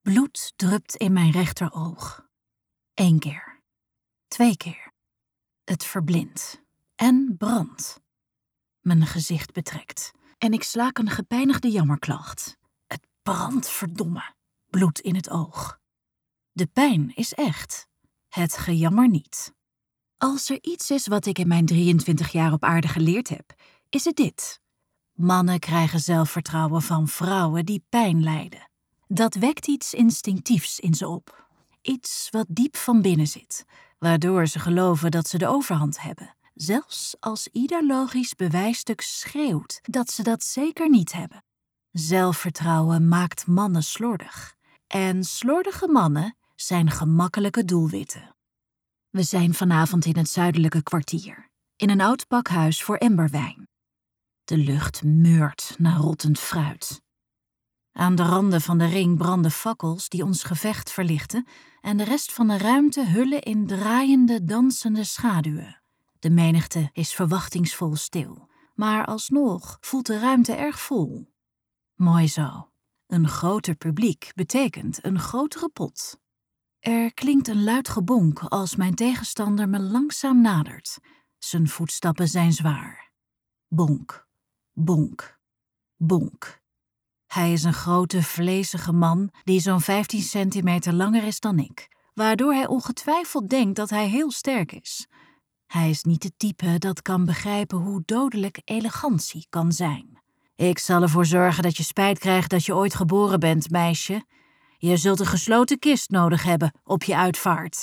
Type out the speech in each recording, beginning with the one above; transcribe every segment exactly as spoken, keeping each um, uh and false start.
Bloed drupt in mijn rechteroog. Eén keer. Twee keer. Het verblindt. En brandt. Mijn gezicht betrekt. En ik slaak een gepijnigde jammerklacht. Het brandt, verdomme. Bloed in het oog. De pijn is echt. Het gejammer niet. Als er iets is wat ik in mijn drieëntwintig jaar op aarde geleerd heb, is het dit. Mannen krijgen zelfvertrouwen van vrouwen die pijn lijden. Dat wekt iets instinctiefs in ze op. Iets wat diep van binnen zit, waardoor ze geloven dat ze de overhand hebben. Zelfs als ieder logisch bewijsstuk schreeuwt dat ze dat zeker niet hebben. Zelfvertrouwen maakt mannen slordig. En slordige mannen zijn gemakkelijke doelwitten. We zijn vanavond in het zuidelijke kwartier, in een oud pakhuis voor emberwijn. De lucht meurt naar rottend fruit. Aan de randen van de ring branden fakkels die ons gevecht verlichten en de rest van de ruimte hullen in draaiende, dansende schaduwen. De menigte is verwachtingsvol stil, maar alsnog voelt de ruimte erg vol. Mooi zo. Een groter publiek betekent een grotere pot. Er klinkt een luid gebonk als mijn tegenstander me langzaam nadert. Zijn voetstappen zijn zwaar. Bonk, bonk, bonk. Hij is een grote, vlezige man die zo'n vijftien centimeter langer is dan ik, waardoor hij ongetwijfeld denkt dat hij heel sterk is. Hij is niet het type dat kan begrijpen hoe dodelijk elegantie kan zijn. Ik zal ervoor zorgen dat je spijt krijgt dat je ooit geboren bent, meisje. Je zult een gesloten kist nodig hebben op je uitvaart.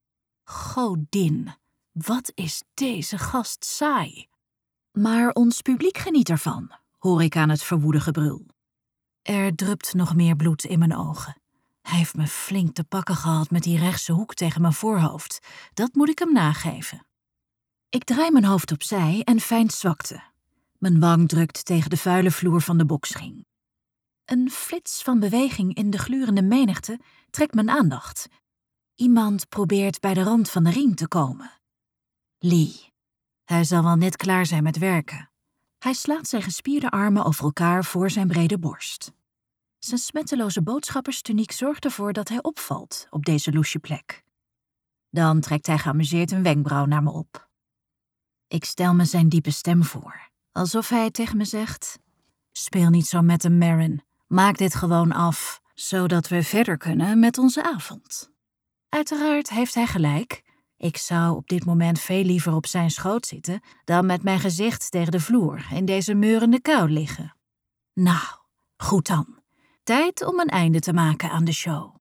Godin, wat is deze gast saai. Maar ons publiek geniet ervan, hoor ik aan het verwoede gebrul. Er drupt nog meer bloed in mijn ogen. Hij heeft me flink te pakken gehad met die rechtse hoek tegen mijn voorhoofd. Dat moet ik hem nageven. Ik draai mijn hoofd opzij en feint zwakte. Mijn wang drukt tegen de vuile vloer van de boksring. Een flits van beweging in de glurende menigte trekt mijn aandacht. Iemand probeert bij de rand van de ring te komen. Lee. Hij zal wel net klaar zijn met werken. Hij slaat zijn gespierde armen over elkaar voor zijn brede borst. Zijn smetteloze boodschapperstuniek zorgt ervoor dat hij opvalt op deze loesje plek. Dan trekt hij geamuseerd een wenkbrauw naar me op. Ik stel me zijn diepe stem voor, alsof hij tegen me zegt: speel niet zo met hem, Marin. Maak dit gewoon af, zodat we verder kunnen met onze avond. Uiteraard heeft hij gelijk. Ik zou op dit moment veel liever op zijn schoot zitten dan met mijn gezicht tegen de vloer in deze meurende kou liggen. Nou, goed dan. Tijd om een einde te maken aan de show.